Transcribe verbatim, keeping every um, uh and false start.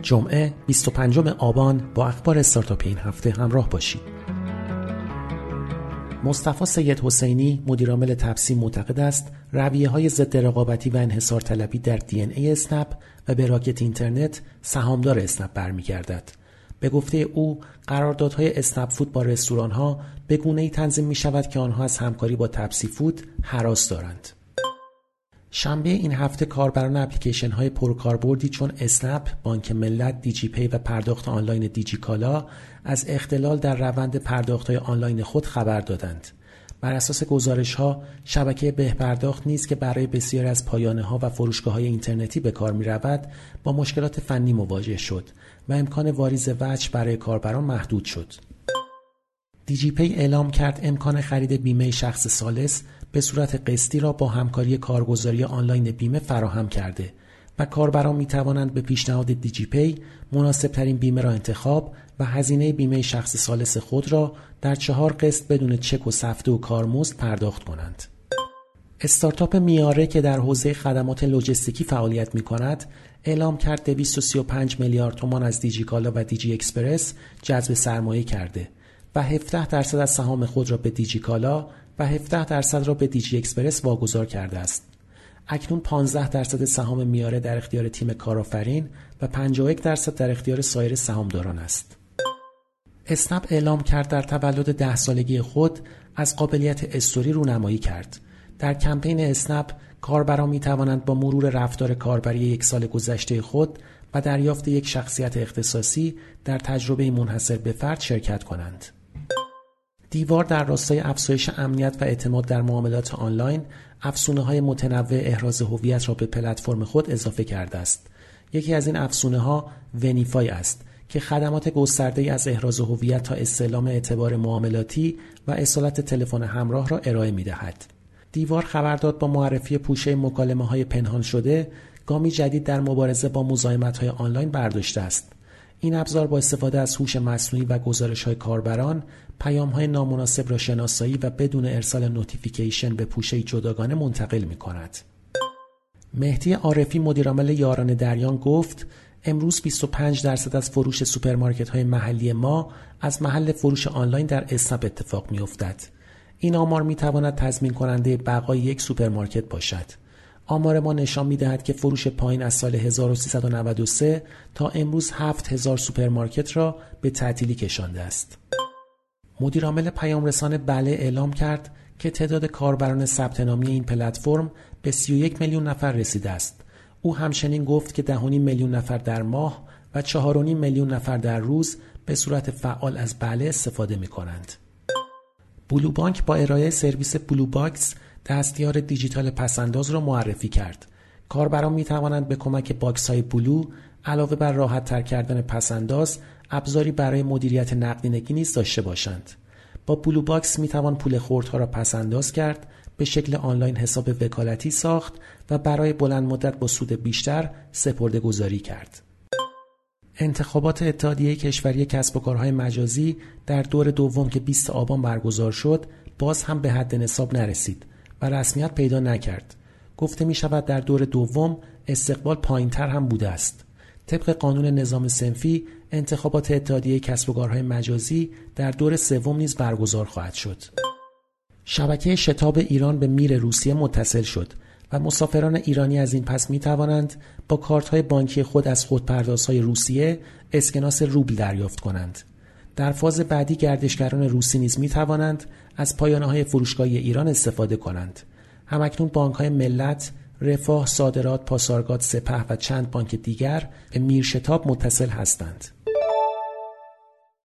جمعه بیست و پنجم آبان با اخبار استارتاپی این هفته همراه باشید. مصطفی سید حسینی مدیرعامل تبسیم معتقد است رویه‌های ضد رقابتی و انحصار طلبی در دی ان ای اسنپ و به راکت اینترنت سهامدار اسنپ برمیگردد. به گفته او قراردادهای اسنپ فود با رستوران‌ها به گونه‌ای تنظیم می‌شود که آنها از همکاری با تبسی فود هراس دارند. شنبه این هفته کاربران اپلیکیشن‌های پرکاربردی چون اسنپ، بانک ملت، دیجی پی و پرداخت آنلاین دیجی کالا از اختلال در روند پرداخت‌های آنلاین خود خبر دادند. بر اساس گزارش‌ها، شبکه بهپرداخت نیز که برای بسیاری از پایانه‌ها و فروشگاه‌های اینترنتی به کار می‌رود، با مشکلات فنی مواجه شد و امکان واریز وجه برای کاربران محدود شد. دیجی پی اعلام کرد امکان خرید بیمه شخص ثالث به صورت قسطی را با همکاری کارگزاری آنلاین بیمه فراهم کرده و کاربران می توانند به پیشنهاد دیجی پی مناسبترین بیمه را انتخاب و هزینه بیمه شخص ثالث خود را در چهار قسط بدون چک و سفته و کارمزد پرداخت کنند. استارتاپ میاره که در حوزه خدمات لوجستیکی فعالیت می کند اعلام کرد دویست و سی و پنج میلیارد تومان از دیجی کالا و دیجی اکسپرس جذب سرمایه کرده و هفده درصد از سهام خود را به دیجی کالا و هفده درصد را به دیجی اکسپرس واگذار کرده است. اکنون پانزده درصد سهام میاره در اختیار تیم کارآفرین و پنجاه و یک درصد در اختیار سایر سهامداران است. اسنپ اعلام کرد در تولد ده سالگی خود از قابلیت استوری رونمایی کرد. در کمپین اسنپ کاربران می توانند با مرور رفتار کاربری یک سال گذشته خود و دریافت یک شخصیت اختصاصی در تجربه منحصر به فرد شرکت کنند. دیوار در راستای افزایش امنیت و اعتماد در معاملات آنلاین افزونه‌های متنوع احراز هویت را به پلتفرم خود اضافه کرده است. یکی از این افزونه‌ها ونیفای است که خدمات گسترده‌ای از احراز هویت تا استعلام اعتبار معاملاتی و اصالت تلفن همراه را ارائه می‌دهد. دیوار خبر داد با معرفی پوشه مکالمه‌های پنهان شده گامی جدید در مبارزه با مزاحمت‌های آنلاین برداشته است. این ابزار با استفاده از هوش مصنوعی و گزارش‌های کاربران پیام‌های نامناسب را شناسایی و بدون ارسال نوتیفیکیشن به پوشه‌ای جداگانه منتقل می‌کند. مهدی عارفی مدیرعامل یاران دریان گفت امروز بیست و پنج درصد از فروش سوپرمارکت‌های محلی ما از محل فروش آنلاین در اسنپ اتفاق می‌افتد. این آمار می‌تواند تضمین کننده بقای یک سوپرمارکت باشد. آمار ما نشان می‌دهد که فروش پایین از سال هزار و سیصد و نود و سه تا امروز هفت هزار سوپرمارکت را به تعطیلی کشانده است. مدیرعامل پیام رسان بله اعلام کرد که تعداد کاربران ثبت نامی این پلتفرم به سی و یک میلیون نفر رسیده است. او همچنین گفت که ده و نیم میلیون نفر در ماه و چهار و نیم میلیون نفر در روز به صورت فعال از بله استفاده می‌کنند. بلو بانک با ارائه سرویس بلو باکس دستیار دیجیتال پسنداز را معرفی کرد. کاربران می توانند به کمک باکس های بلو علاوه بر راحت تر کردن پسنداز ابزاری برای مدیریت نقدینگی نیز داشته باشند. با بلو باکس می توان پول خردها را پسنداز کرد، به شکل آنلاین حساب وکالتی ساخت و برای بلند مدت با سود بیشتر سپرده گذاری کرد. انتخابات اتحادیه کشوری کسب و کارهای مجازی در دور دوم که بیست آبان برگزار شد باز هم به حد نصاب نرسید و رسمیت پیدا نکرد. گفته می شود در دور دوم استقبال پایین‌تر هم بوده است. طبق قانون نظام صنفی انتخابات اتحادیه کسب و کارهای مجازی در دور سوم نیز برگزار خواهد شد. شبکه شتاب ایران به میر روسیه متصل شد و مسافران ایرانی از این پس می توانند با کارت‌های بانکی خود از خودپردازهای روسیه اسکناس روبل دریافت کنند. در فاز بعدی گردشگران روسی نیز می توانند از پایانه‌های فروشگاهی ایران استفاده کنند. همکنون بانک‌های ملت، رفاه، صادرات، پاسارگاد، سپه و چند بانک دیگر به میرشتاب متصل هستند.